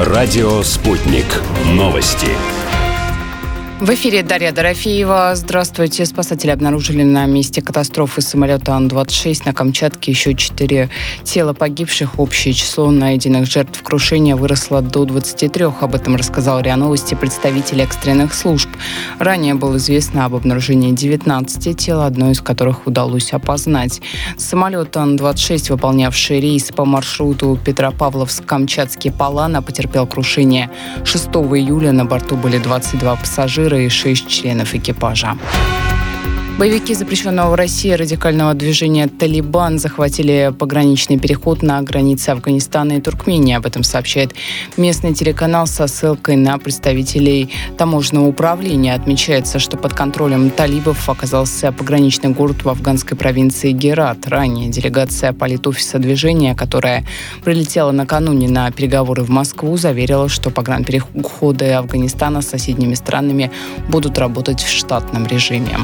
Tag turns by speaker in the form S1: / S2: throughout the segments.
S1: Радио «Спутник». Новости.
S2: В эфире Дарья Дорофеева. Здравствуйте. Спасатели обнаружили на месте катастрофы самолета Ан-26 на Камчатке еще 4 тела погибших. Общее число найденных жертв крушения выросло до 23. Об этом рассказал РИА Новости представитель экстренных служб. Ранее было известно об обнаружении 19 тел, одно из которых удалось опознать. Самолет Ан-26, выполнявший рейс по маршруту Петропавловск-Камчатский Палана, потерпел крушение 6 июля. На борту были 22 пассажира и 6 членов экипажа. Боевики запрещенного в России радикального движения «Талибан» захватили пограничный переход на границе Афганистана и Туркмении. Об этом сообщает местный телеканал со ссылкой на представителей таможенного управления. Отмечается, что под контролем талибов оказался пограничный город в афганской провинции Герат. Ранее делегация политофиса движения, которая прилетела накануне на переговоры в Москву, заверила, что погранпереходы Афганистана с соседними странами будут работать в штатном режиме.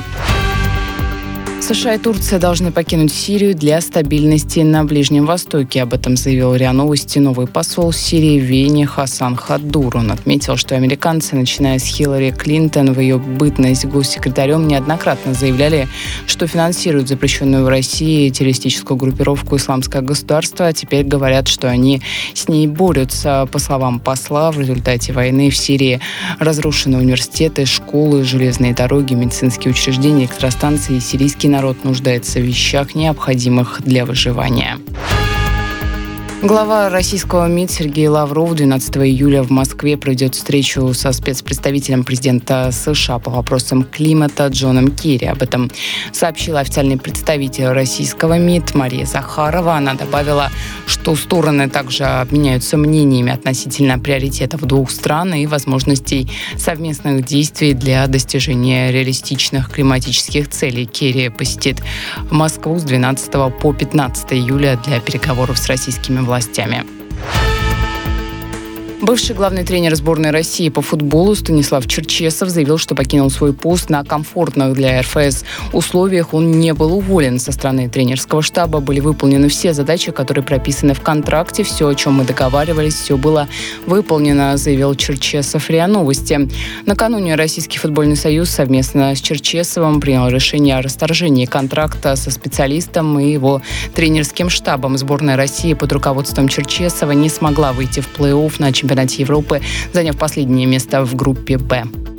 S2: США и Турция должны покинуть Сирию для стабильности на Ближнем Востоке. Об этом заявил РИА Новости новый посол Сирии в Вене Хасан Хаддур. Он отметил, что американцы, начиная с Хиллари Клинтон в ее бытность госсекретарем, неоднократно заявляли, что финансируют запрещенную в России террористическую группировку «Исламское государство», а теперь говорят, что они с ней борются. По словам посла, в результате войны в Сирии разрушены университеты, школы, железные дороги, медицинские учреждения, электростанции. Сирийский народ нуждается в вещах, необходимых для выживания. Глава российского МИД Сергей Лавров 12 июля в Москве проведет встречу со спецпредставителем президента США по вопросам климата Джоном Керри. Об этом сообщила официальный представитель российского МИД Мария Захарова. Она добавила, что стороны также обменяются мнениями относительно приоритетов двух стран и возможностей совместных действий для достижения реалистичных климатических целей. Керри посетит Москву с 12 по 15 июля для переговоров с российскими властями. Бывший главный тренер сборной России по футболу Станислав Черчесов заявил, что покинул свой пост на комфортных для РФС условиях. Он не был уволен. Со стороны тренерского штаба были выполнены все задачи, которые прописаны в контракте. Все, о чем мы договаривались, все было выполнено, заявил Черчесов РИА Новости. Накануне Российский футбольный союз совместно с Черчесовым принял решение о расторжении контракта со специалистом и его тренерским штабом. Сборная России под руководством Черчесова не смогла выйти в плей-офф на чемпионате Европы, заняв последнее место в группе «Б».